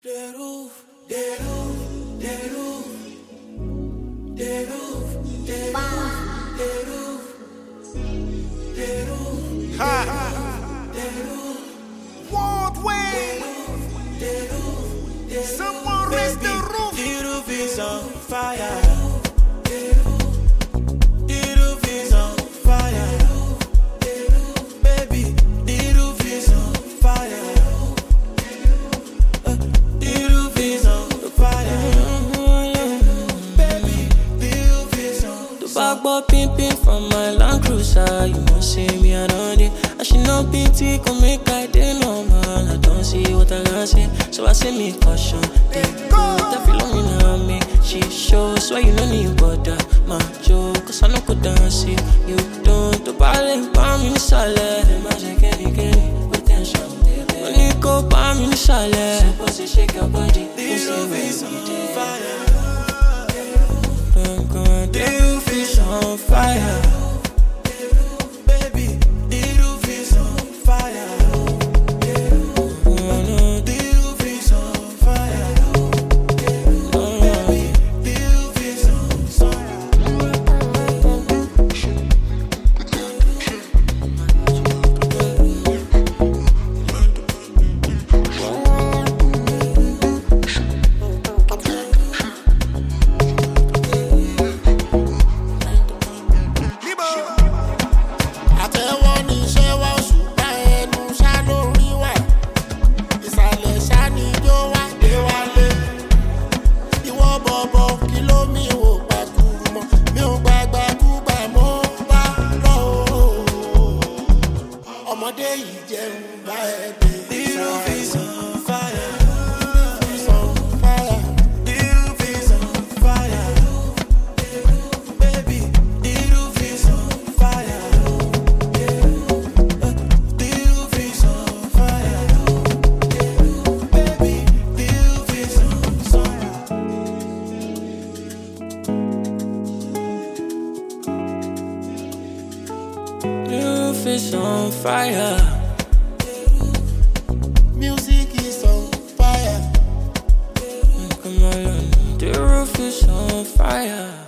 The roof, the roof, the roof, the roof, the roof, the roof, Ha! the roof, World way! the roof, Someone raise the roof! the roof is on fire. The roof is on fire. Baby, the roof is on fire. The roof is on fire. Baby, the roof is on fire. The backboard pimping from my Land Cruiser. You must see me around it. I should not be can make I day normal. I don't see what I can see, so I say me caution. They go, that feel on me now me. She shows why you don't need bother. My joke, cause I know could dance it. You don't, the ballet, palm in the salad. The magic, any, potential. When you go, palm in the salad. Suppose you shake your body. The roof is on fire. The roof is on fire. Baby, the roof is on fire. The roof is on fire. Baby, the roof is on fire. Àtẹ́wọ́ ní iṣẹ́ wa ṣùgbọ́n ẹnu ṣá lórí wà. Ìsàlẹ̀ ṣá ni ijó wá dé wálé. Ìwọ bọ̀bọ̀ kí ló mi wò gbàkúrú mọ́? Mi ò gbàgbàkúgbà mo bá lọ o. Ọmọdé yìí jẹun bá ẹ dé. The roof is on fire. On fire. The roof is on fire. Baby, the roof is on fire. The roof is on fire. Baby, the roof is on fire. The roof is on fire. Music is on fire. Come on, the roof is on fire.